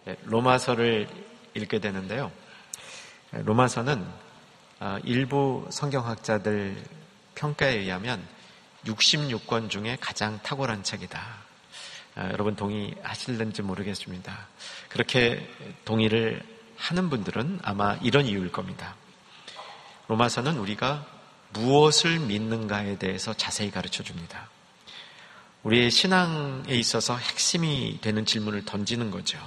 로마서를 읽게 되는데요. 로마서는 일부 성경학자들 평가에 의하면 66권 중에 가장 탁월한 책이다. 여러분 동의하실는지 모르겠습니다. 그렇게 동의를 하는 분들은 아마 이런 이유일 겁니다. 로마서는 우리가 무엇을 믿는가에 대해서 자세히 가르쳐 줍니다. 우리의 신앙에 있어서 핵심이 되는 질문을 던지는 거죠.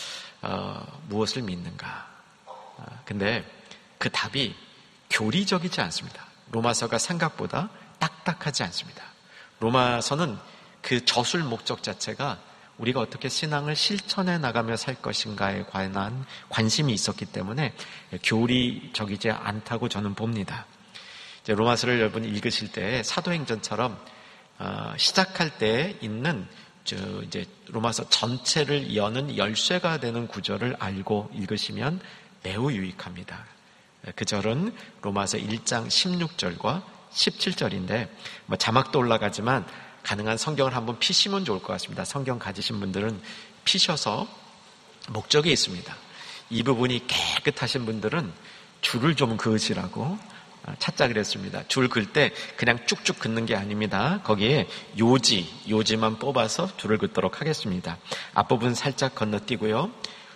무엇을 믿는가? 근데 그 답이 교리적이지 않습니다. 로마서가 생각보다 딱딱하지 않습니다. 로마서는 그 저술 목적 자체가 우리가 어떻게 신앙을 실천해 나가며 살 것인가에 관한 관심이 있었기 때문에 교리적이지 않다고 저는 봅니다. 이제 로마서를 여러분 읽으실 때 사도행전처럼 시작할 때 있는 이제 로마서 전체를 여는 열쇠가 되는 구절을 알고 읽으시면 매우 유익합니다. 그 절은 로마서 1장 16절과 17절인데 자막도 올라가지만 가능한 성경을 한번 피시면 좋을 것 같습니다. 성경 가지신 분들은 피셔서 목적이 있습니다. 이 부분이 깨끗하신 분들은 줄을 좀 그으시라고 찾자 그랬습니다. 줄 긋을 때 그냥 쭉쭉 긋는 게 아닙니다. 거기에 요지만 뽑아서 줄을 긋도록 하겠습니다. 앞부분 살짝 건너뛰고요.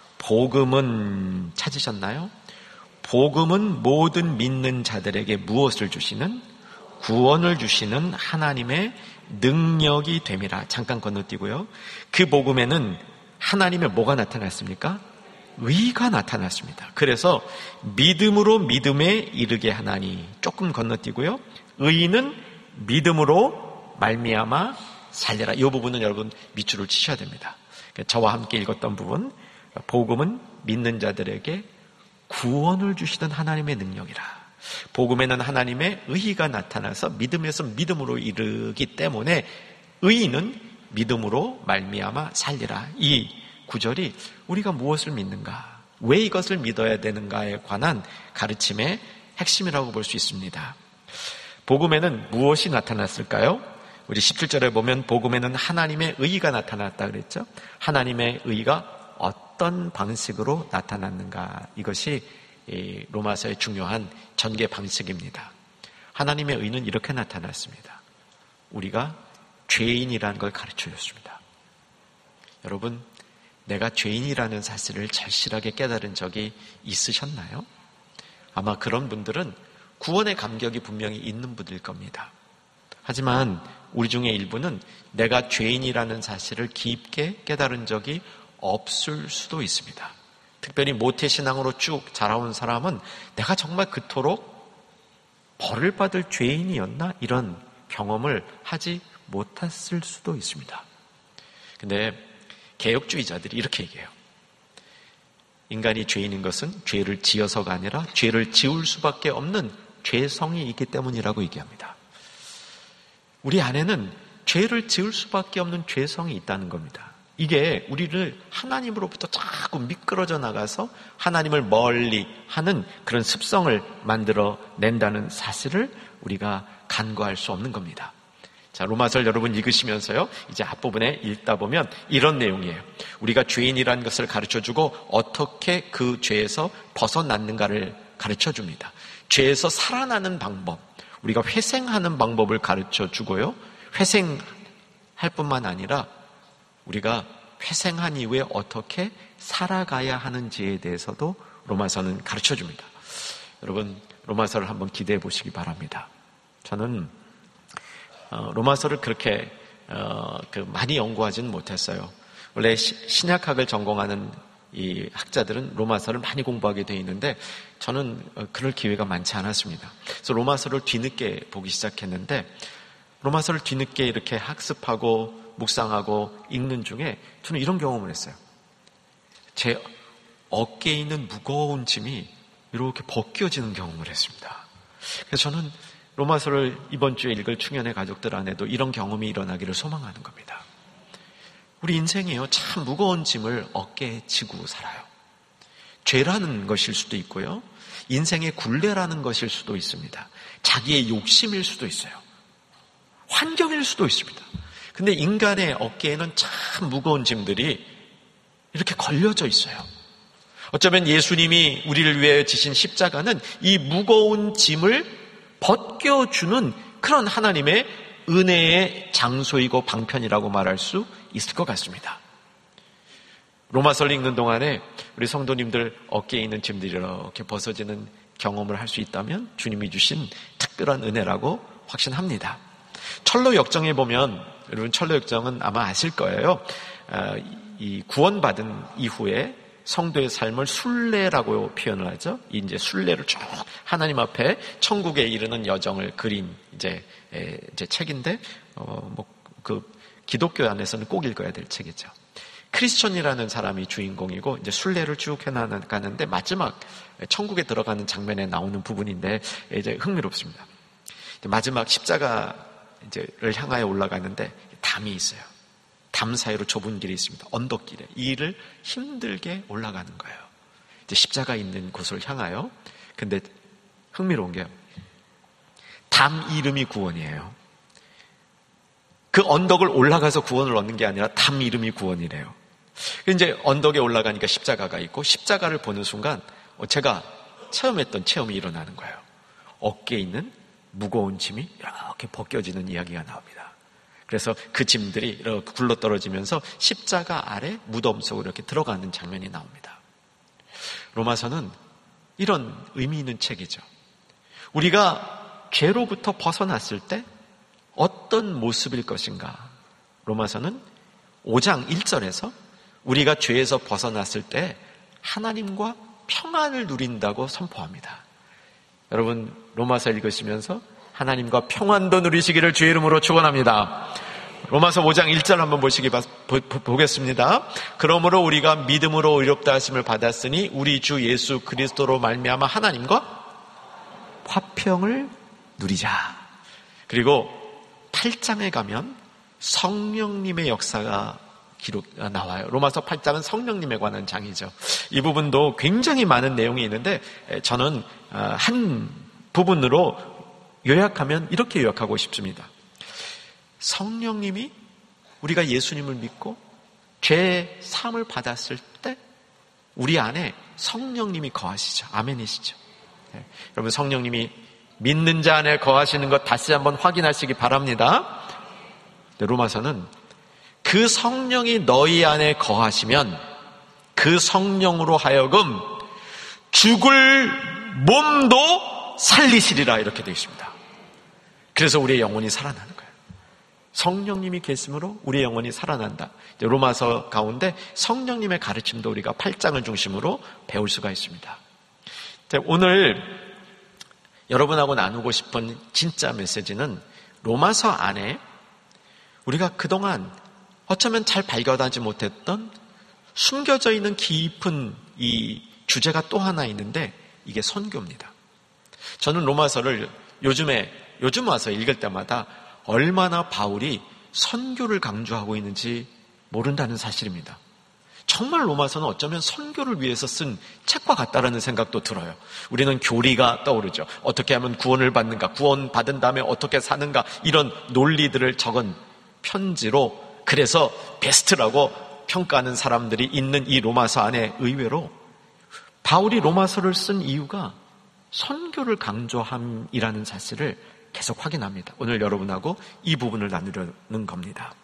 복음은 찾으셨나요? 복음은 모든 믿는 자들에게 무엇을 주시는? 구원을 주시는 하나님의 능력이 됨이라. 잠깐 건너뛰고요. 그 복음에는 하나님의 뭐가 나타났습니까? 의가 나타났습니다. 그래서 믿음으로 믿음에 이르게 하나니. 조금 건너뛰고요. 의는 믿음으로 말미암아 살리라. 이 부분은 여러분 밑줄을 치셔야 됩니다. 저와 함께 읽었던 부분, 복음은 믿는 자들에게 구원을 주시던 하나님의 능력이라. 복음에는 하나님의 의가 나타나서 믿음에서 믿음으로 이르기 때문에 의는 믿음으로 말미암아 살리라. 이 구절이 우리가 무엇을 믿는가, 왜 이것을 믿어야 되는가에 관한 가르침의 핵심이라고 볼 수 있습니다. 복음에는 무엇이 나타났을까요? 우리 17절에 보면 복음에는 하나님의 의가 나타났다 그랬죠. 하나님의 의가 어떤 방식으로 나타났는가, 이것이 로마서의 중요한 전개 방식입니다. 하나님의 의는 이렇게 나타났습니다. 우리가 죄인이라는 걸 가르쳐 줬습니다. 여러분, 내가 죄인이라는 사실을 절실하게 깨달은 적이 있으셨나요? 아마 그런 분들은 구원의 감격이 분명히 있는 분일 겁니다. 하지만 우리 중에 일부는 내가 죄인이라는 사실을 깊게 깨달은 적이 없을 수도 있습니다. 특별히 모태신앙으로 쭉 자라온 사람은 내가 정말 그토록 벌을 받을 죄인이었나? 이런 경험을 하지 못했을 수도 있습니다. 근데 개혁주의자들이 이렇게 얘기해요. 인간이 죄인인 것은 죄를 지어서가 아니라 죄를 지을 수밖에 없는 죄성이 있기 때문이라고 얘기합니다. 우리 안에는 죄를 지을 수밖에 없는 죄성이 있다는 겁니다. 이게 우리를 하나님으로부터 자꾸 미끄러져 나가서 하나님을 멀리 하는 그런 습성을 만들어 낸다는 사실을 우리가 간과할 수 없는 겁니다. 자, 로마서를 여러분 읽으시면서요, 이제 앞부분에 읽다 보면 이런 내용이에요. 우리가 죄인이라는 것을 가르쳐주고 어떻게 그 죄에서 벗어났는가를 가르쳐줍니다. 죄에서 살아나는 방법, 우리가 회생하는 방법을 가르쳐주고요, 회생할 뿐만 아니라 우리가 회생한 이후에 어떻게 살아가야 하는지에 대해서도 로마서는 가르쳐줍니다. 여러분, 로마서를 한번 기대해 보시기 바랍니다. 저는 로마서를 그렇게 많이 연구하지는 못했어요. 원래 신약학을 전공하는 이 학자들은 로마서를 많이 공부하게 돼 있는데 저는 그럴 기회가 많지 않았습니다. 그래서 로마서를 뒤늦게 보기 시작했는데 로마서를 뒤늦게 이렇게 학습하고 묵상하고 읽는 중에 저는 이런 경험을 했어요. 제 어깨에 있는 무거운 짐이 이렇게 벗겨지는 경험을 했습니다. 그래서 저는 로마서를 이번 주에 읽을 충현의 가족들 안에도 이런 경험이 일어나기를 소망하는 겁니다. 우리 인생이요, 참 무거운 짐을 어깨에 지고 살아요. 죄라는 것일 수도 있고요, 인생의 굴레라는 것일 수도 있습니다. 자기의 욕심일 수도 있어요. 환경일 수도 있습니다. 근데 인간의 어깨에는 참 무거운 짐들이 이렇게 걸려져 있어요. 어쩌면 예수님이 우리를 위해 지신 십자가는 이 무거운 짐을 벗겨주는 그런 하나님의 은혜의 장소이고 방편이라고 말할 수 있을 것 같습니다. 로마서를 읽는 동안에 우리 성도님들 어깨에 있는 짐들이 이렇게 벗어지는 경험을 할 수 있다면 주님이 주신 특별한 은혜라고 확신합니다. 철로 역정에 보면, 여러분 철로 역정은 아마 아실 거예요. 이 구원받은 이후에 성도의 삶을 순례라고 표현을 하죠. 이제 순례를 쭉 하나님 앞에 천국에 이르는 여정을 그린 이제 책인데, 그 기독교 안에서는 꼭 읽어야 될 책이죠. 크리스천이라는 사람이 주인공이고 이제 순례를 쭉 해나가는데 마지막 천국에 들어가는 장면에 나오는 부분인데 이제 흥미롭습니다. 마지막 십자가를 향하여 올라가는데 담이 있어요. 담 사이로 좁은 길이 있습니다. 언덕길에 이 일을 힘들게 올라가는 거예요. 이제 십자가 있는 곳을 향하여. 근데 흥미로운 게 담 이름이 구원이에요. 그 언덕을 올라가서 구원을 얻는 게 아니라 담 이름이 구원이래요. 이제 언덕에 올라가니까 십자가가 있고 십자가를 보는 순간 제가 처음 했던 체험이 일어나는 거예요. 어깨에 있는 무거운 짐이 이렇게 벗겨지는 이야기가 나옵니다. 그래서 그 짐들이 이렇게 굴러떨어지면서 십자가 아래 무덤 속으로 이렇게 들어가는 장면이 나옵니다. 로마서는 이런 의미 있는 책이죠. 우리가 죄로부터 벗어났을 때 어떤 모습일 것인가? 로마서는 5장 1절에서 우리가 죄에서 벗어났을 때 하나님과 평안을 누린다고 선포합니다. 여러분 로마서 읽으시면서 하나님과 평안도 누리시기를 주의 이름으로 축원합니다. 로마서 5장 1절 한번 보겠습니다. 그러므로 우리가 믿음으로 의롭다 하심을 받았으니 우리 주 예수 그리스도로 말미암아 하나님과 화평을 누리자. 그리고 8장에 가면 성령님의 역사가 나와요. 로마서 8장은 성령님에 관한 장이죠. 이 부분도 굉장히 많은 내용이 있는데 저는 한 부분으로 요약하면 이렇게 요약하고 싶습니다. 성령님이 우리가 예수님을 믿고 죄 사함을 받았을 때 우리 안에 성령님이 거하시죠. 아멘이시죠. 네. 여러분 성령님이 믿는 자 안에 거하시는 것 다시 한번 확인하시기 바랍니다. 네, 로마서는 그 성령이 너희 안에 거하시면 그 성령으로 하여금 죽을 몸도 살리시리라 이렇게 되어 있습니다. 그래서 우리의 영혼이 살아나는 거예요. 성령님이 계심으로 우리의 영혼이 살아난다. 이제 로마서 가운데 성령님의 가르침도 우리가 8장을 중심으로 배울 수가 있습니다. 오늘 여러분하고 나누고 싶은 진짜 메시지는 로마서 안에 우리가 그동안 어쩌면 잘 발견하지 못했던 숨겨져 있는 깊은 이 주제가 또 하나 있는데 이게 선교입니다. 저는 로마서를 요즘 와서 읽을 때마다 얼마나 바울이 선교를 강조하고 있는지 모른다는 사실입니다. 정말 로마서는 어쩌면 선교를 위해서 쓴 책과 같다라는 생각도 들어요. 우리는 교리가 떠오르죠. 어떻게 하면 구원을 받는가, 구원 받은 다음에 어떻게 사는가 이런 논리들을 적은 편지로 그래서 베스트라고 평가하는 사람들이 있는 이 로마서 안에 의외로 바울이 로마서를 쓴 이유가 선교를 강조함이라는 사실을 계속 확인합니다. 오늘 여러분하고 이 부분을 나누려는 겁니다.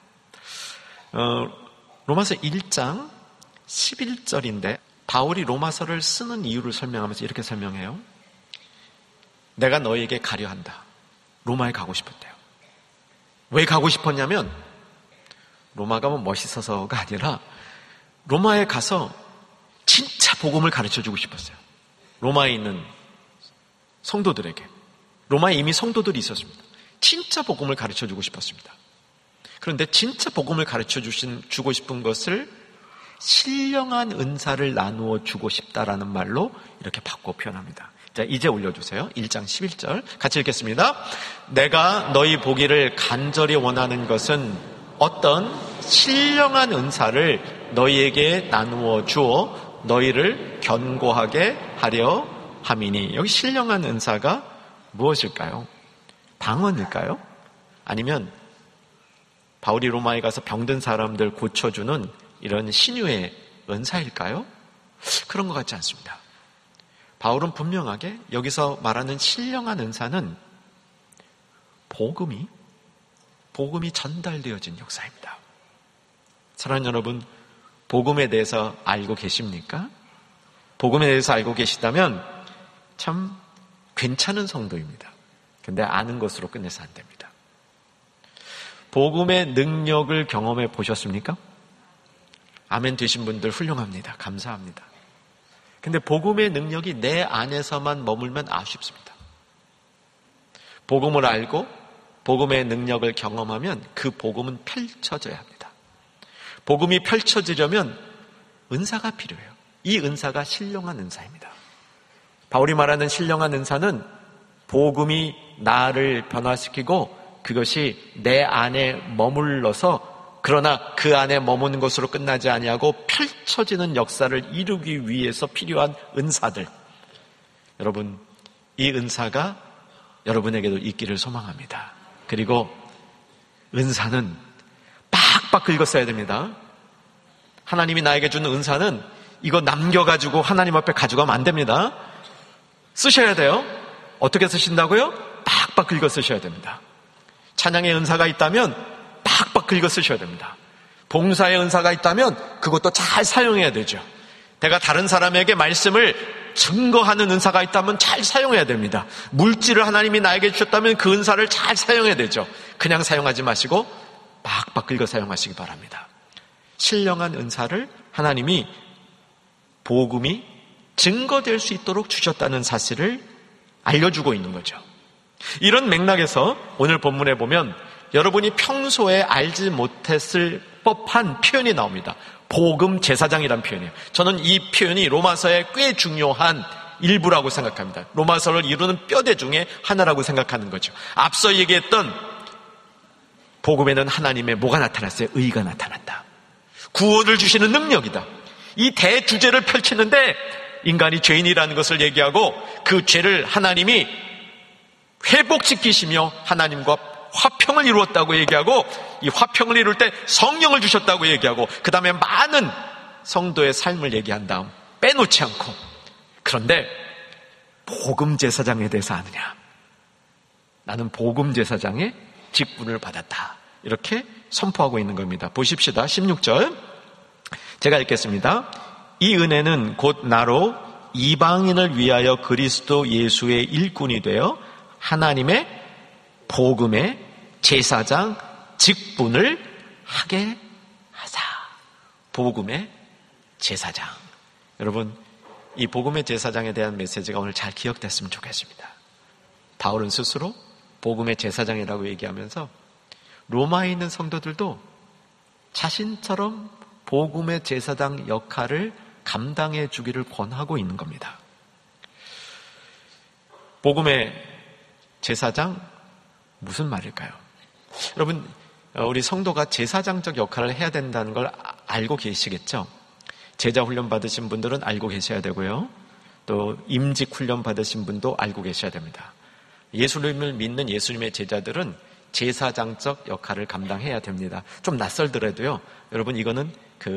로마서 1장 11절인데 바울이 로마서를 쓰는 이유를 설명하면서 이렇게 설명해요. 내가 너에게 가려 한다. 로마에 가고 싶었대요. 왜 가고 싶었냐면 로마가 뭐 멋있어서가 아니라 로마에 가서 진짜 복음을 가르쳐주고 싶었어요. 로마에 있는 성도들에게. 로마에 이미 성도들이 있었습니다. 진짜 복음을 가르쳐주고 싶었습니다. 그런데 진짜 복음을 가르쳐주고 싶은 것을 신령한 은사를 나누어 주고 싶다라는 말로 이렇게 바꿔 표현합니다. 자, 이제 올려주세요. 1장 11절 같이 읽겠습니다. 내가 너희 보기를 간절히 원하는 것은 어떤 신령한 은사를 너희에게 나누어 주어 너희를 견고하게 하려 함이니. 여기 신령한 은사가 무엇일까요? 방언일까요? 아니면 바울이 로마에 가서 병든 사람들 고쳐주는 이런 신유의 은사일까요? 그런 것 같지 않습니다. 바울은 분명하게 여기서 말하는 신령한 은사는 복음이 전달되어진 역사입니다. 사랑하는 여러분, 복음에 대해서 알고 계십니까? 복음에 대해서 알고 계시다면 참 괜찮은 성도입니다. 근데 아는 것으로 끝내서 안 됩니다. 복음의 능력을 경험해 보셨습니까? 아멘 되신 분들 훌륭합니다. 감사합니다. 근데 복음의 능력이 내 안에서만 머물면 아쉽습니다. 복음을 알고 복음의 능력을 경험하면 그 복음은 펼쳐져야 합니다. 복음이 펼쳐지려면 은사가 필요해요. 이 은사가 신령한 은사입니다. 바울이 말하는 신령한 은사는 복음이 나를 변화시키고 그것이 내 안에 머물러서 그러나 그 안에 머무는 것으로 끝나지 아니하고 펼쳐지는 역사를 이루기 위해서 필요한 은사들. 여러분, 이 은사가 여러분에게도 있기를 소망합니다. 그리고 은사는 빡빡 긁어 써야 됩니다. 하나님이 나에게 주는 은사는 이거 남겨가지고 하나님 앞에 가져가면 안 됩니다. 쓰셔야 돼요. 어떻게 쓰신다고요? 빡빡 긁어 쓰셔야 됩니다. 찬양의 은사가 있다면 빡빡 긁어 쓰셔야 됩니다. 봉사의 은사가 있다면 그것도 잘 사용해야 되죠. 내가 다른 사람에게 말씀을 증거하는 은사가 있다면 잘 사용해야 됩니다. 물질을 하나님이 나에게 주셨다면 그 은사를 잘 사용해야 되죠. 그냥 사용하지 마시고 빡빡 긁어 사용하시기 바랍니다. 신령한 은사를 하나님이 복음이 증거될 수 있도록 주셨다는 사실을 알려주고 있는 거죠. 이런 맥락에서 오늘 본문에 보면 여러분이 평소에 알지 못했을 법한 표현이 나옵니다. 복음 제사장이란 표현이에요. 저는 이 표현이 로마서의 꽤 중요한 일부라고 생각합니다. 로마서를 이루는 뼈대 중에 하나라고 생각하는 거죠. 앞서 얘기했던 복음에는 하나님의 뭐가 나타났어요? 의가 나타난다. 구원을 주시는 능력이다. 이 대주제를 펼치는데 인간이 죄인이라는 것을 얘기하고 그 죄를 하나님이 회복시키시며 하나님과 화평을 이루었다고 얘기하고 이 화평을 이룰 때 성령을 주셨다고 얘기하고 그 다음에 많은 성도의 삶을 얘기한 다음 빼놓지 않고 그런데 복음 제사장에 대해서 아느냐? 나는 복음 제사장의 직분을 받았다. 이렇게 선포하고 있는 겁니다. 보십시다. 16절 제가 읽겠습니다. 이 은혜는 곧 나로 이방인을 위하여 그리스도 예수의 일꾼이 되어 하나님의 복음의 제사장 직분을 하게 하사. 복음의 제사장. 여러분, 이 복음의 제사장에 대한 메시지가 오늘 잘 기억됐으면 좋겠습니다. 바울은 스스로 복음의 제사장이라고 얘기하면서 로마에 있는 성도들도 자신처럼 복음의 제사장 역할을 감당해 주기를 권하고 있는 겁니다. 복음의 제사장 무슨 말일까요? 여러분, 우리 성도가 제사장적 역할을 해야 된다는 걸 알고 계시겠죠? 제자 훈련 받으신 분들은 알고 계셔야 되고요. 또 임직 훈련 받으신 분도 알고 계셔야 됩니다. 예수님을 믿는 예수님의 제자들은 제사장적 역할을 감당해야 됩니다. 좀 낯설더라도요. 여러분, 이거는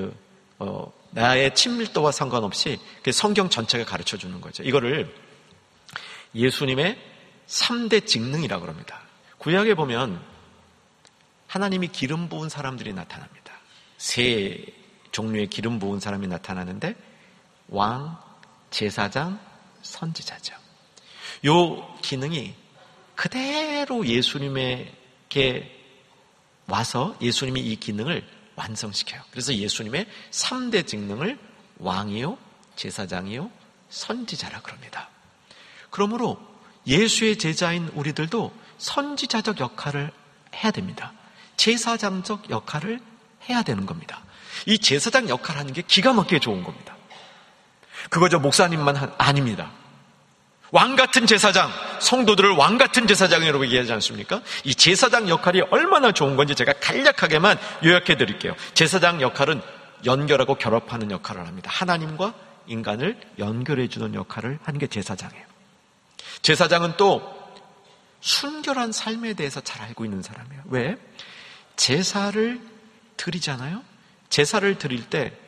나의 친밀도와 상관없이 성경 전체가 가르쳐 주는 거죠. 이거를 예수님의 3대 직능이라고 합니다. 구약에 보면 하나님이 기름 부은 사람들이 나타납니다. 세 종류의 기름 부은 사람이 나타나는데 왕, 제사장, 선지자죠. 요 기능이 그대로 예수님에게 와서 예수님이 이 기능을 완성시켜요. 그래서 예수님의 3대 직능을 왕이요, 제사장이요, 선지자라 그럽니다. 그러므로 예수의 제자인 우리들도 선지자적 역할을 해야 됩니다. 제사장적 역할을 해야 되는 겁니다. 이 제사장 역할을 하는 게 기가 막히게 좋은 겁니다. 그거 저 목사님만 아닙니다. 왕 같은 제사장, 성도들을 왕 같은 제사장이라고 얘기하지 않습니까? 이 제사장 역할이 얼마나 좋은 건지 제가 간략하게만 요약해 드릴게요. 제사장 역할은 연결하고 결합하는 역할을 합니다. 하나님과 인간을 연결해 주는 역할을 하는 게 제사장이에요. 제사장은 또 순결한 삶에 대해서 잘 알고 있는 사람이에요. 왜? 제사를 드리잖아요. 제사를 드릴 때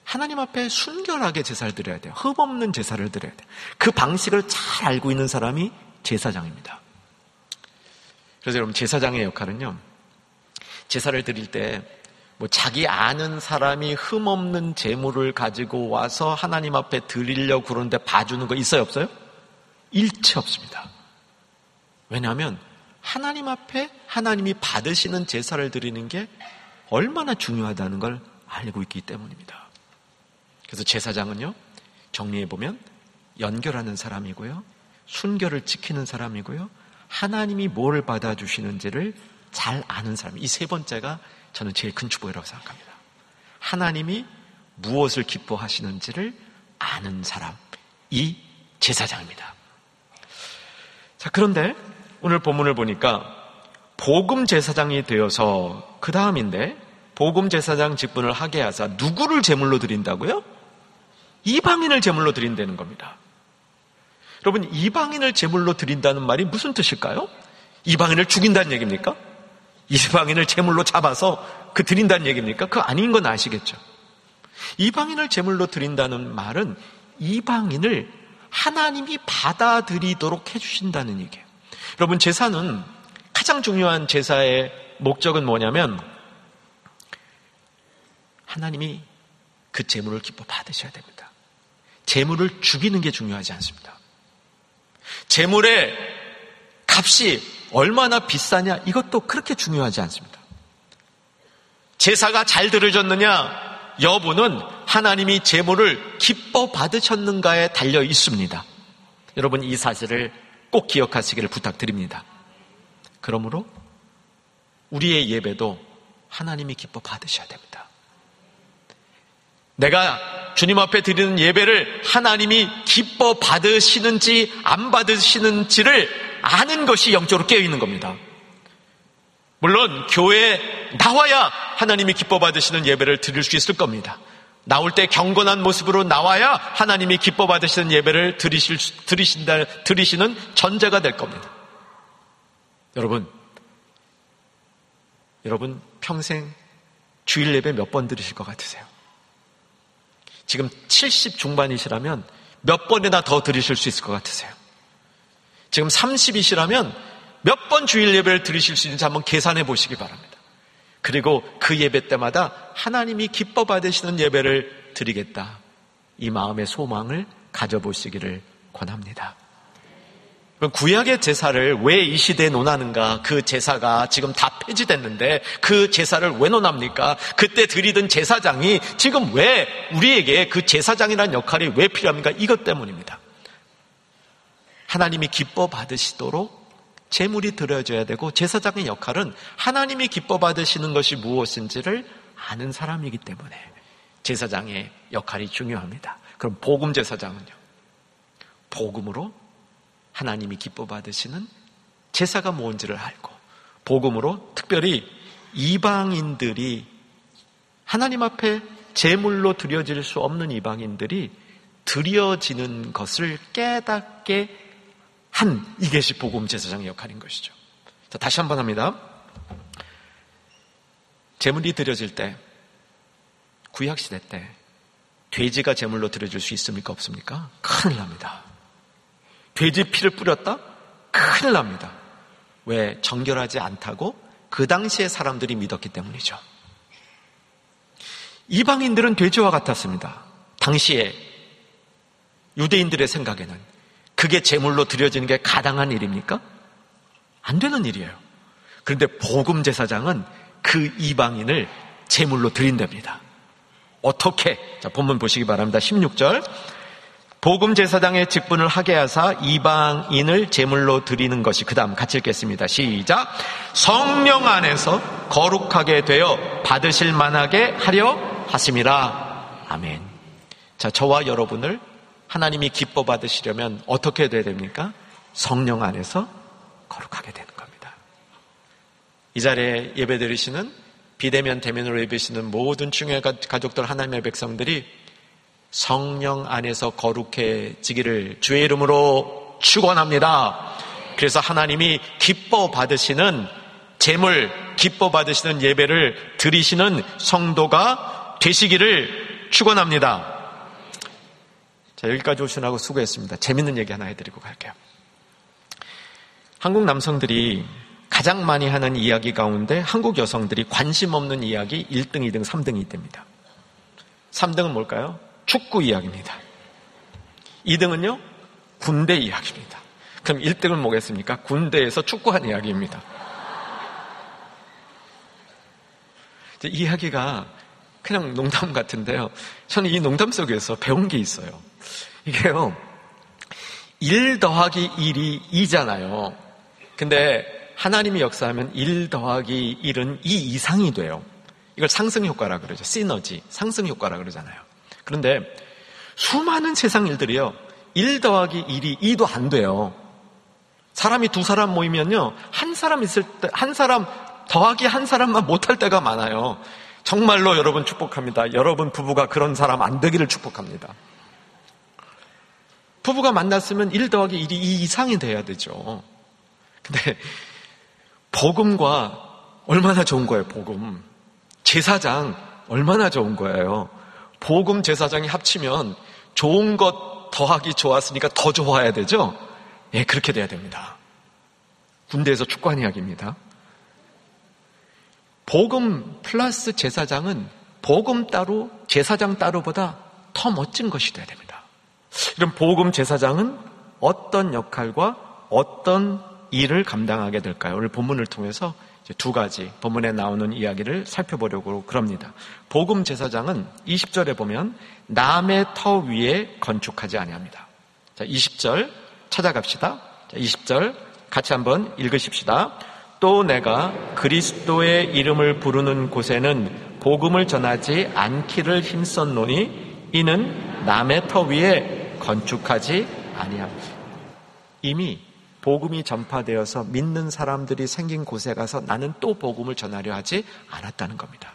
하나님 앞에 순결하게 제사를 드려야 돼요. 흠없는 제사를 드려야 돼요. 그 방식을 잘 알고 있는 사람이 제사장입니다. 그래서 여러분, 제사장의 역할은요, 제사를 드릴 때 자기 아는 사람이 흠없는 제물을 가지고 와서 하나님 앞에 드리려고 그러는데 봐주는 거 있어요, 없어요? 일체 없습니다. 왜냐하면 하나님 앞에 하나님이 받으시는 제사를 드리는 게 얼마나 중요하다는 걸 알고 있기 때문입니다. 그래서 제사장은요, 정리해보면 연결하는 사람이고요, 순결을 지키는 사람이고요, 하나님이 뭘 받아주시는지를 잘 아는 사람. 이 세 번째가 저는 제일 큰 축복이라고 생각합니다. 하나님이 무엇을 기뻐하시는지를 아는 사람이 제사장입니다. 자, 그런데 오늘 본문을 보니까 복음 제사장이 되어서 그 다음인데, 복음 제사장 직분을 하게 하사 누구를 제물로 드린다고요? 이방인을 제물로 드린다는 겁니다. 여러분, 이방인을 제물로 드린다는 말이 무슨 뜻일까요? 이방인을 죽인다는 얘기입니까? 이방인을 제물로 잡아서 드린다는 얘기입니까? 그거 아닌 건 아시겠죠? 이방인을 제물로 드린다는 말은 이방인을 하나님이 받아들이도록 해주신다는 얘기예요. 여러분, 제사는, 가장 중요한 제사의 목적은 뭐냐면 하나님이 그 제물을 기뻐 받으셔야 됩니다. 제물을 죽이는 게 중요하지 않습니다. 제물의 값이 얼마나 비싸냐, 이것도 그렇게 중요하지 않습니다. 제사가 잘 드려졌느냐 여부는 하나님이 제물을 기뻐 받으셨는가에 달려 있습니다. 여러분, 이 사실을 꼭 기억하시기를 부탁드립니다. 그러므로 우리의 예배도 하나님이 기뻐 받으셔야 됩니다. 내가 주님 앞에 드리는 예배를 하나님이 기뻐 받으시는지 안 받으시는지를 아는 것이 영적으로 깨어있는 겁니다. 물론 교회에 나와야 하나님이 기뻐 받으시는 예배를 드릴 수 있을 겁니다. 나올 때 경건한 모습으로 나와야 하나님이 기뻐 받으시는 예배를 드리시는 전제가 될 겁니다. 여러분 평생 주일 예배 몇 번 드리실 것 같으세요? 지금 70 중반이시라면 몇 번이나 더 드리실 수 있을 것 같으세요? 지금 30이시라면 몇 번 주일 예배를 드리실 수 있는지 한번 계산해 보시기 바랍니다. 그리고 그 예배 때마다 하나님이 기뻐 받으시는 예배를 드리겠다, 이 마음의 소망을 가져보시기를 권합니다. 그럼 구약의 제사를 왜 이 시대에 논하는가? 그 제사가 지금 다 폐지됐는데 그 제사를 왜 논합니까? 그때 드리던 제사장이 지금 왜 우리에게 그 제사장이라는 역할이 왜 필요합니까? 이것 때문입니다. 하나님이 기뻐 받으시도록 제물이 드려져야 되고, 제사장의 역할은 하나님이 기뻐 받으시는 것이 무엇인지를 아는 사람이기 때문에 제사장의 역할이 중요합니다. 그럼 복음 제사장은요, 복음으로 하나님이 기뻐 받으시는 제사가 뭔지를 알고, 복음으로 특별히 이방인들이, 하나님 앞에 제물로 드려질 수 없는 이방인들이 드려지는 것을 깨닫게 한, 이것이 복음 제사장의 역할인 것이죠. 자, 다시 한번 합니다. 제물이 드려질 때, 구약시대 때 돼지가 제물로 드려질 수 있습니까? 없습니까? 큰일 납니다. 돼지 피를 뿌렸다? 큰일 납니다. 왜? 정결하지 않다고 그 당시에 사람들이 믿었기 때문이죠. 이방인들은 돼지와 같았습니다. 당시에 유대인들의 생각에는 그게 제물로 드려지는 게 가당한 일입니까? 안 되는 일이에요. 그런데 복음 제사장은 그 이방인을 제물로 드린답니다. 어떻게? 자, 본문 보시기 바랍니다. 16절. 복음 제사장의 직분을 하게 하사 이방인을 제물로 드리는 것이, 그 다음 같이 읽겠습니다. 시작. 성령 안에서 거룩하게 되어 받으실 만하게 하려 하심이라. 아멘. 자, 저와 여러분을 하나님이 기뻐 받으시려면 어떻게 돼야 됩니까? 성령 안에서 거룩하게 되는 겁니다. 이 자리에 예배 드리시는, 비대면 대면으로 예배시는 모든 중요한 가족들, 하나님의 백성들이 성령 안에서 거룩해지기를 주의 이름으로 축원합니다. 그래서 하나님이 기뻐 받으시는 제물, 기뻐 받으시는 예배를 드리시는 성도가 되시기를 축원합니다. 자, 여기까지 오시느라고 수고했습니다. 재밌는 얘기 하나 해드리고 갈게요. 한국 남성들이 가장 많이 하는 이야기 가운데 한국 여성들이 관심 없는 이야기 1등, 2등, 3등이 있답니다. 3등은 뭘까요? 축구 이야기입니다. 2등은요? 군대 이야기입니다. 그럼 1등은 뭐겠습니까? 군대에서 축구한 이야기입니다. 이야기가 그냥 농담 같은데요. 저는 이 농담 속에서 배운 게 있어요. 이게요, 1 더하기 1이 2잖아요. 근데 하나님이 역사하면 1 더하기 1은 2 이상이 돼요. 이걸 상승효과라 그러죠. 시너지, 상승효과라 그러잖아요. 그런데 수많은 세상 일들이요, 1 더하기 1이 2도 안 돼요. 사람이 두 사람 모이면요, 한 사람 있을 때, 한 사람 더하기 한 사람만 못할 때가 많아요. 정말로 여러분 축복합니다. 여러분 부부가 그런 사람 안 되기를 축복합니다. 부부가 만났으면 1 더하기 1이 2 이상이 돼야 되죠. 근데 복음과 얼마나 좋은 거예요, 복음. 제사장 얼마나 좋은 거예요. 복음 제사장이 합치면 좋은 것 더하기 좋았으니까 더 좋아야 되죠. 예, 그렇게 돼야 됩니다. 군대에서 축구한 이야기입니다. 복음 플러스 제사장은 복음 따로 제사장 따로보다 더 멋진 것이 돼야 됩니다. 이런 복음 제사장은 어떤 역할과 어떤 일을 감당하게 될까요? 오늘 본문을 통해서 이제 두 가지 본문에 나오는 이야기를 살펴보려고 그럽니다. 복음 제사장은 20절에 보면 남의 터 위에 건축하지 아니합니다. 자, 20절 찾아갑시다. 자, 20절 같이 한번 읽으십시다. 또 내가 그리스도의 이름을 부르는 곳에는 복음을 전하지 않기를 힘썼노니 이는 남의 터 위에 건축하지 아니합니다. 이미 복음이 전파되어서 믿는 사람들이 생긴 곳에 가서 나는 또 복음을 전하려 하지 않았다는 겁니다.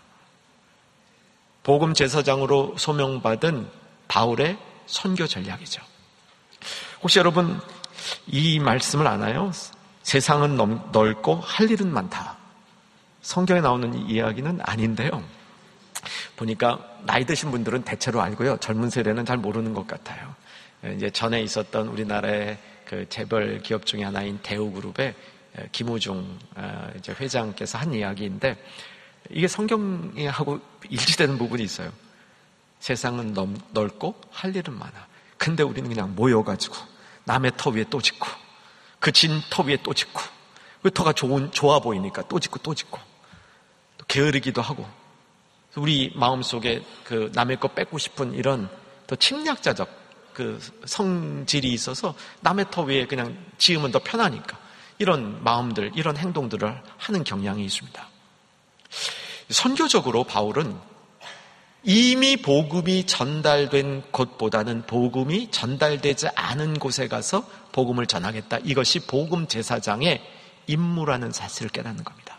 복음 제사장으로 소명받은 바울의 선교 전략이죠. 혹시 여러분 이 말씀을 아나요? 세상은 넓고 할 일은 많다. 성경에 나오는 이야기는 아닌데요. 보니까 나이 드신 분들은 대체로 알고요. 젊은 세대는 잘 모르는 것 같아요. 이제 전에 있었던 우리나라의 그 재벌 기업 중에 하나인 대우그룹의 김우중 이제 회장께서 한 이야기인데 이게 성경하고 일치되는 부분이 있어요. 세상은 넓고 할 일은 많아. 근데 우리는 그냥 모여가지고 남의 터 위에 또 짓고 그 진 터 위에 또 짓고 그 터가 좋아 보이니까 또 짓고 또 짓고 또 게으르기도 하고 우리 마음속에 그 남의 거 뺏고 싶은 이런 더 침략자적 그 성질이 있어서 남의 터 위에 그냥 지으면 더 편하니까 이런 마음들, 이런 행동들을 하는 경향이 있습니다. 선교적으로 바울은 이미 복음이 전달된 곳보다는 복음이 전달되지 않은 곳에 가서 복음을 전하겠다. 이것이 복음 제사장의 임무라는 사실을 깨닫는 겁니다.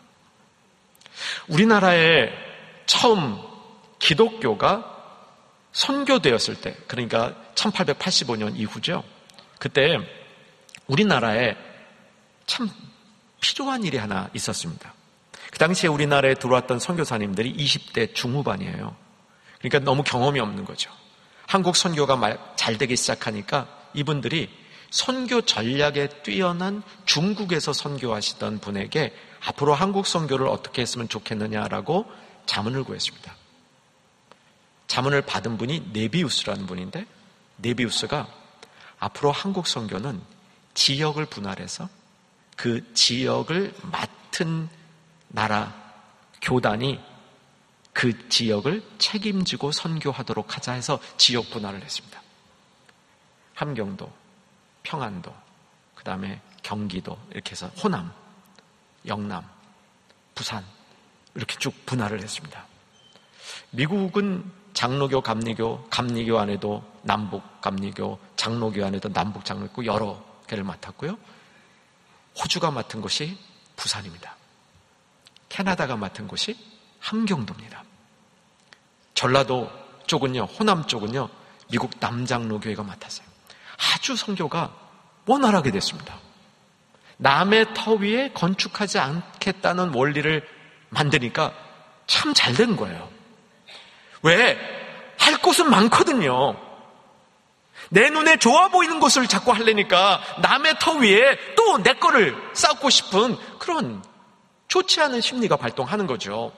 우리나라에 처음 기독교가 선교되었을 때, 그러니까 1885년 이후죠. 그때 우리나라에 참 필요한 일이 하나 있었습니다. 그 당시에 우리나라에 들어왔던 선교사님들이 20대 중후반이에요. 그러니까 너무 경험이 없는 거죠. 한국 선교가 잘 되기 시작하니까 이분들이 선교 전략에 뛰어난 중국에서 선교하시던 분에게 앞으로 한국 선교를 어떻게 했으면 좋겠느냐라고 자문을 구했습니다. 자문을 받은 분이 네비우스라는 분인데 네비우스가 앞으로 한국 선교는 지역을 분할해서 그 지역을 맡은 나라 교단이 그 지역을 책임지고 선교하도록 하자 해서 지역 분할을 했습니다. 함경도, 평안도, 그 다음에 경기도 이렇게 해서 호남, 영남, 부산 이렇게 쭉 분할을 했습니다. 미국은 장로교, 감리교 안에도 남북 감리교, 장로교 안에도 남북 장로 있고 여러 개를 맡았고요. 호주가 맡은 곳이 부산입니다. 캐나다가 맡은 곳이 함경도입니다. 전라도 쪽은요, 호남 쪽은요, 미국 남장로교회가 맡았어요. 아주 선교가 원활하게 됐습니다. 남의 터 위에 건축하지 않겠다는 원리를 만드니까 참 잘 된 거예요. 왜? 할 곳은 많거든요. 내 눈에 좋아 보이는 것을 자꾸 하려니까 남의 터 위에 또 내 거를 쌓고 싶은 그런 좋지 않은 심리가 발동하는 거죠.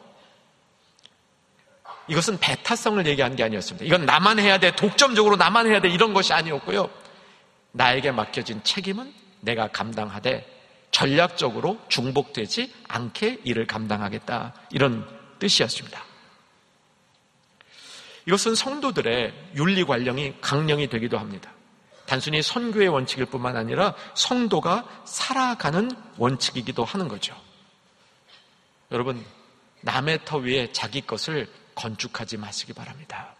이것은 배타성을 얘기하는 게 아니었습니다. 이건 나만 해야 돼, 독점적으로 나만 해야 돼, 이런 것이 아니었고요. 나에게 맡겨진 책임은 내가 감당하되 전략적으로 중복되지 않게 일을 감당하겠다, 이런 뜻이었습니다. 이것은 성도들의 윤리관령이 강령이 되기도 합니다. 단순히 선교의 원칙일 뿐만 아니라 성도가 살아가는 원칙이기도 하는 거죠. 여러분, 남의 터 위에 자기 것을 건축하지 마시기 바랍니다.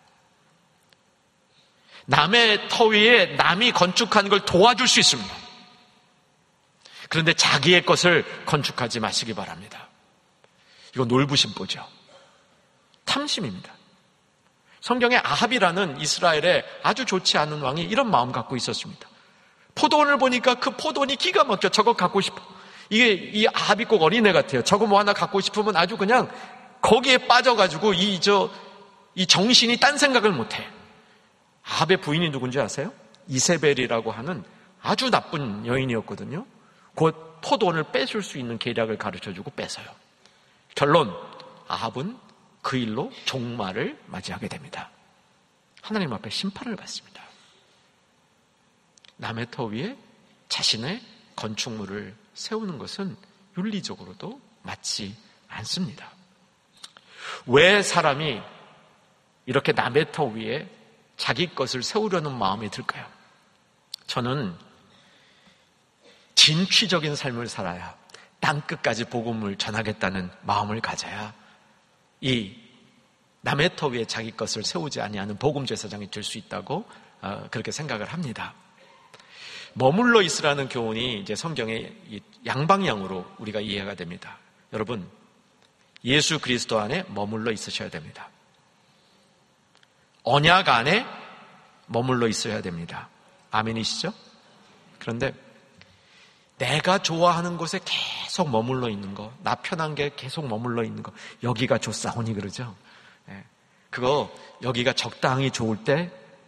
남의 터 위에 남이 건축하는 걸 도와줄 수 있습니다. 그런데 자기의 것을 건축하지 마시기 바랍니다. 이거 놀부심보죠. 탐심입니다. 성경에 아합이라는 이스라엘의 아주 좋지 않은 왕이 이런 마음 갖고 있었습니다. 포도원을 보니까 그 포도원이 기가 막혀. 저거 갖고 싶어. 이 아합이 꼭 어린애 같아요. 저거 뭐 하나 갖고 싶으면 아주 그냥 거기에 빠져가지고 이 정신이 딴 생각을 못해. 아합의 부인이 누군지 아세요? 이세벨이라고 하는 아주 나쁜 여인이었거든요. 곧 포도원을 뺏을 수 있는 계략을 가르쳐주고 뺏어요. 결론, 아합은 그 일로 종말을 맞이하게 됩니다. 하나님 앞에 심판을 받습니다. 남의 터 위에 자신의 건축물을 세우는 것은 윤리적으로도 맞지 않습니다. 왜 사람이 이렇게 남의 터 위에 자기 것을 세우려는 마음이 들까요? 저는 진취적인 삶을 살아야 땅끝까지 복음을 전하겠다는 마음을 가져야 이 남의 터 위에 자기 것을 세우지 아니하는 복음제사장이 될 수 있다고 그렇게 생각을 합니다. 머물러 있으라는 교훈이 이제 성경의 양방향으로 우리가 이해가 됩니다. 여러분, 예수 그리스도 안에 머물러 있으셔야 됩니다. 언약 안에 머물러 있어야 됩니다. 아멘이시죠? 그런데 내가 좋아하는 곳에 계속 머물러 있는 거, 나 편한 게 계속 머물러 있는 거, 여기가 좋사오니 그러죠. 그거 여기가 적당히 좋을 때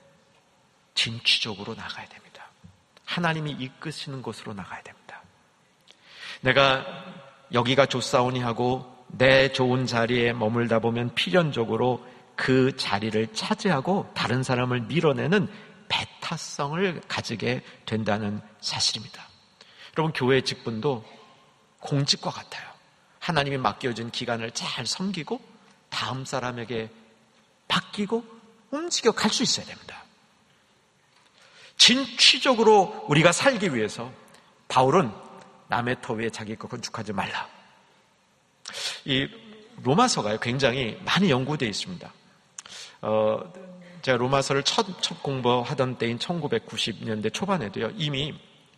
진취적으로 나가야 됩니다. 하나님이 이끄시는 곳으로 나가야 됩니다. 내가 여기가 좋사오니 하고 내 좋은 자리에 머물다 보면 필연적으로 그 자리를 차지하고 다른 사람을 밀어내는 배타성을 가지게 된다는 사실입니다. 여러분, 교회 직분도 공직과 같아요. 하나님이 맡겨준 기간을 잘 섬기고 다음 사람에게 맡기고 움직여 갈 수 있어야 됩니다. 진취적으로 우리가 살기 위해서 바울은 남의 터 위에 자기 것 건축하지 말라. 이 로마서가 굉장히 많이 연구되어 있습니다. 제가 로마서를 첫 공부하던 때인 1990년대 초반에도요, 이미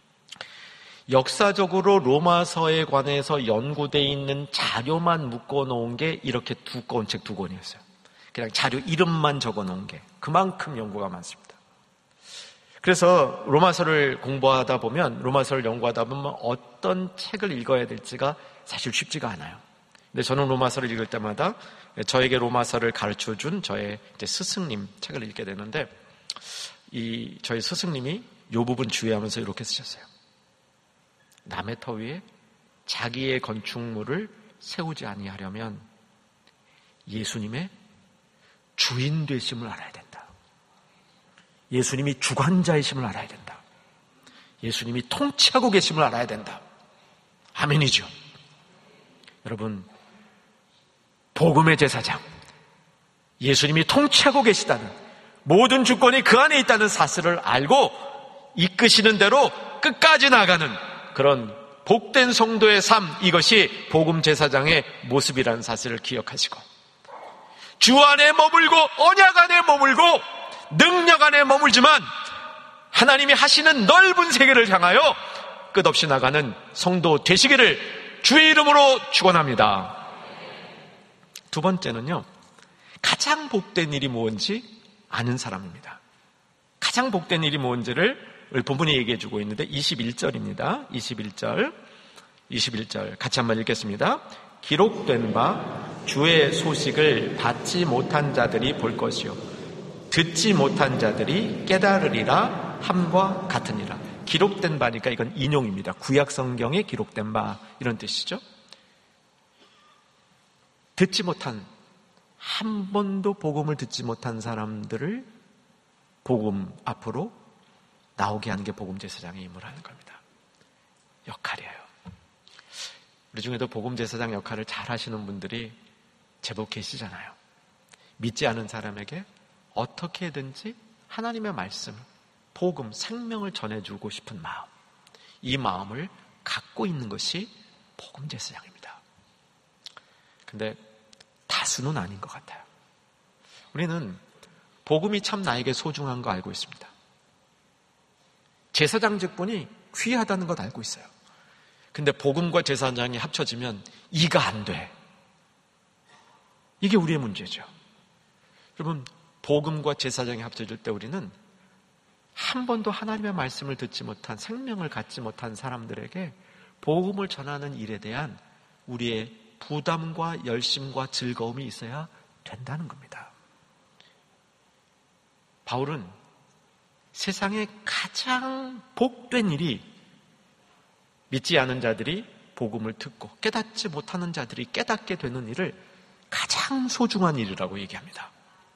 역사적으로 로마서에 관해서 연구되어 있는 자료만 묶어놓은 게 이렇게 두꺼운 책 2권이었어요. 그냥 자료 이름만 적어놓은 게 그만큼 연구가 많습니다. 그래서 로마서를 공부하다 보면, 로마서를 연구하다 보면 어떤 책을 읽어야 될지가 사실 쉽지가 않아요. 근데 저는 로마서를 읽을 때마다 저에게 로마서를 가르쳐준 저의 이제 스승님 책을 읽게 되는데, 저희 스승님이 이 부분 주의하면서 이렇게 쓰셨어요. 남의 터 위에 자기의 건축물을 세우지 아니하려면 예수님의 주인 되심을 알아야 된다. 예수님이 주관자이심을 알아야 된다. 예수님이 통치하고 계심을 알아야 된다. 아멘이죠. 여러분, 복음의 제사장, 예수님이 통치하고 계시다는, 모든 주권이 그 안에 있다는 사실을 알고 이끄시는 대로 끝까지 나가는 그런 복된 성도의 삶, 이것이 복음 제사장의 모습이라는 사실을 기억하시고, 주 안에 머물고 언약 안에 머물고 능력 안에 머물지만 하나님이 하시는 넓은 세계를 향하여 끝없이 나가는 성도 되시기를 주의 이름으로 축원합니다. 두 번째는요, 가장 복된 일이 뭔지 아는 사람입니다. 가장 복된 일이 뭔지를 본문이 얘기해 주고 있는데 21절입니다. 21절 같이 한번 읽겠습니다. 기록된 바 주의 소식을 받지 못한 자들이 볼 것이요 듣지 못한 자들이 깨달으리라 함과 같으니라. 기록된 바니까 이건 인용입니다. 구약 성경에 기록된 바 이런 뜻이죠. 듣지 못한, 한 번도 복음을 듣지 못한 사람들을 복음 앞으로 나오게 하는 게 복음제사장의 임무라는 겁니다. 역할이에요. 우리 중에도 복음제사장 역할을 잘 하시는 분들이 제법 계시잖아요. 믿지 않은 사람에게 어떻게든지 하나님의 말씀, 복음, 생명을 전해주고 싶은 마음, 이 마음을 갖고 있는 것이 복음제사장입니다. 근데 다수는 아닌 것 같아요. 우리는 복음이 참 나에게 소중한 거 알고 있습니다. 제사장 직분이 귀하다는 것 알고 있어요. 근데 복음과 제사장이 합쳐지면 이가 안 돼. 이게 우리의 문제죠. 여러분, 복음과 제사장이 합쳐질 때 우리는 한 번도 하나님의 말씀을 듣지 못한, 생명을 갖지 못한 사람들에게 복음을 전하는 일에 대한 우리의 부담과 열심과 즐거움이 있어야 된다는 겁니다. 바울은 세상에 가장 복된 일이 믿지 않은 자들이 복음을 듣고 깨닫지 못하는 자들이 깨닫게 되는 일을 가장 소중한 일이라고 얘기합니다.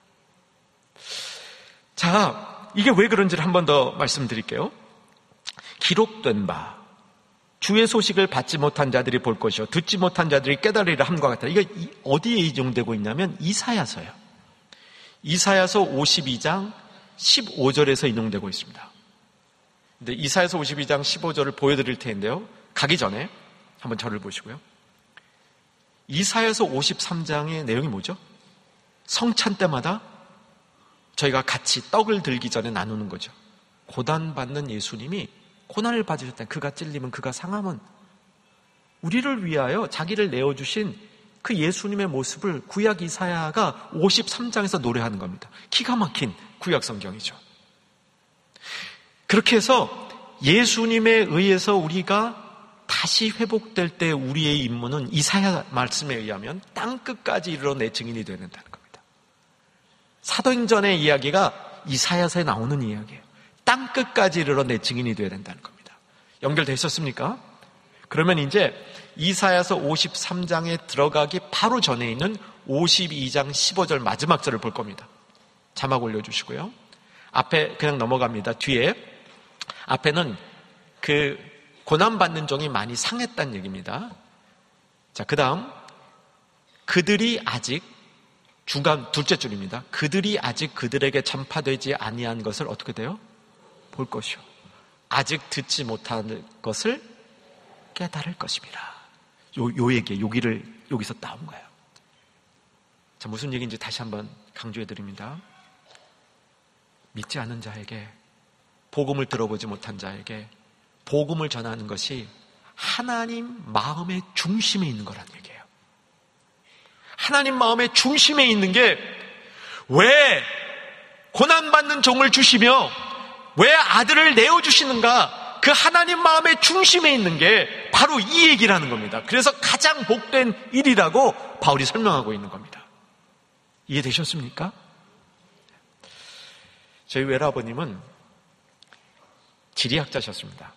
자, 이게 왜 그런지를 한 번 더 말씀드릴게요. 기록된 바, 주의 소식을 받지 못한 자들이 볼 것이요 듣지 못한 자들이 깨달으리라 함과 같다. 이게 어디에 인용되고 있냐면 이사야서예요. 이사야서 52장 15절에서 인용되고 있습니다. 근데 이사야서 52장 15절을 보여드릴 텐데요. 가기 전에 한번 저를 보시고요. 이사야서 53장의 내용이 뭐죠? 성찬 때마다 저희가 같이 떡을 들기 전에 나누는 거죠. 고난받는 예수님이 고난을 받으셨다. 그가 찔리면, 그가 상함은 우리를 위하여 자기를 내어주신 그 예수님의 모습을 구약 이사야가 53장에서 노래하는 겁니다. 기가 막힌 구약 성경이죠. 그렇게 해서 예수님에 의해서 우리가 다시 회복될 때 우리의 임무는 이사야 말씀에 의하면 땅끝까지 이르러 증인이 되야 된다는 겁니다. 사도행전의 이야기가 이사야서에 나오는 이야기예요. 땅끝까지 이르러 증인이 되어야 된다는 겁니다. 연결되셨습니까? 그러면 이제 이사야서 53장에 들어가기 바로 전에 있는 52장 15절 마지막 절을 볼 겁니다. 자막 올려주시고요. 앞에 그냥 넘어갑니다. 뒤에 앞에는 그 고난받는 종이 많이 상했다는 얘기입니다. 자, 그 다음 그들이 아직 중간 둘째 줄입니다. 그들이 아직 그들에게 전파되지 아니한 것을 어떻게 돼요? 볼 것이요. 아직 듣지 못한 것을 깨달을 것입니다. 요 얘기, 여기를 여기서 따온 거예요. 자, 무슨 얘기인지 다시 한번 강조해 드립니다. 믿지 않은 자에게, 복음을 들어보지 못한 자에게 복음을 전하는 것이 하나님 마음의 중심에 있는 거란 얘기예요. 하나님 마음의 중심에 있는 게 왜 고난받는 종을 주시며 왜 아들을 내어주시는가? 그 하나님 마음의 중심에 있는 게 바로 이 얘기라는 겁니다. 그래서 가장 복된 일이라고 바울이 설명하고 있는 겁니다. 이해되셨습니까? 저희 외라버님은 지리학자셨습니다.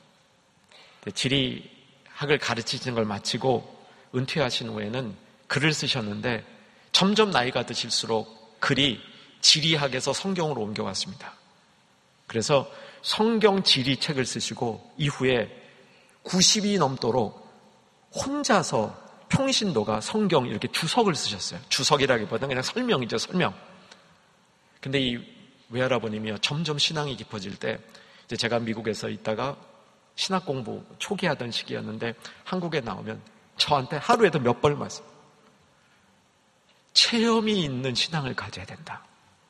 지리학을 가르치시는 걸 마치고 은퇴하신 후에는 글을 쓰셨는데 점점 나이가 드실수록 글이 지리학에서 성경으로 옮겨왔습니다. 그래서 성경 지리 책을 쓰시고 이후에 90이 넘도록 혼자서 평신도가 성경 이렇게 주석을 쓰셨어요. 주석이라기보다는 그냥 설명이죠, 설명. 근데 이 외할아버님이요, 점점 신앙이 깊어질 때 이제 제가 미국에서 있다가 신학 공부 초기 하던 시기였는데 한국에 나오면 저한테 하루에도 몇 번 말씀. 체험이 있는 신앙을 가져야 된다.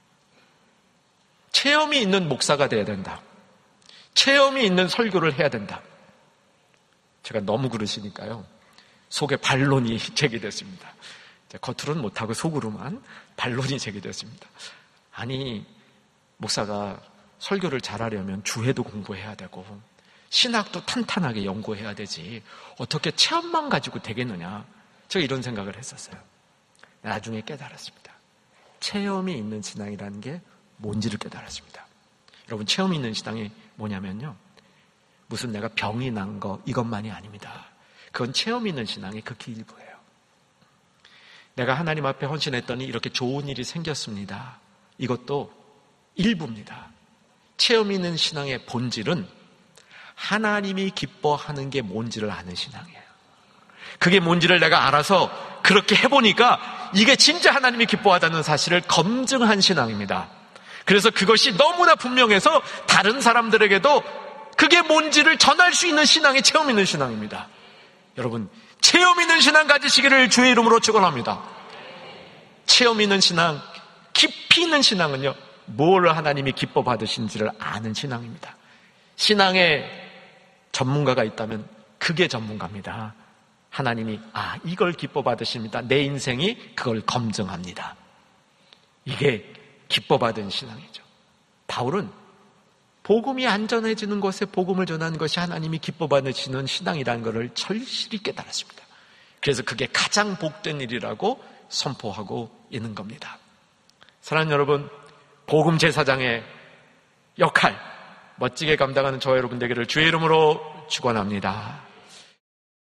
체험이 있는 목사가 돼야 된다. 체험이 있는 설교를 해야 된다. 제가 너무 그러시니까요. 속에 반론이 제기됐습니다. 겉으로는 못하고 속으로만 반론이 제기됐습니다. 아니, 목사가 설교를 잘하려면 주해도 공부해야 되고 신학도 탄탄하게 연구해야 되지 어떻게 체험만 가지고 되겠느냐. 제가 이런 생각을 했었어요. 나중에 깨달았습니다. 체험이 있는 신앙이라는 게 뭔지를 깨달았습니다. 여러분, 체험 있는 신앙이 뭐냐면요, 무슨 내가 병이 난 거 이것만이 아닙니다. 그건 체험 있는 신앙의 극히 일부예요. 내가 하나님 앞에 헌신했더니 이렇게 좋은 일이 생겼습니다. 이것도 일부입니다. 체험 있는 신앙의 본질은 하나님이 기뻐하는 게 뭔지를 아는 신앙이에요. 그게 뭔지를 내가 알아서 그렇게 해보니까 이게 진짜 하나님이 기뻐하다는 사실을 검증한 신앙입니다. 그래서 그것이 너무나 분명해서 다른 사람들에게도 그게 뭔지를 전할 수 있는 신앙이 체험 있는 신앙입니다. 여러분, 체험 있는 신앙 가지시기를 주의 이름으로 축원합니다. 체험 있는 신앙, 깊이 있는 신앙은요, 뭘 하나님이 기뻐 받으신지를 아는 신앙입니다. 신앙에 전문가가 있다면 그게 전문가입니다. 하나님이 이걸 기뻐 받으십니다. 내 인생이 그걸 검증합니다. 이게 기뻐 받은 신앙이죠. 바울은 복음이 안전해지는 곳에 복음을 전하는 것이 하나님이 기뻐 받으시는 신앙이라는 것을 절실히 깨달았습니다. 그래서 그게 가장 복된 일이라고 선포하고 있는 겁니다. 사랑하는 여러분, 복음 제사장의 역할 멋지게 감당하는 저와 여러분 되기를 주의 이름으로 축원합니다.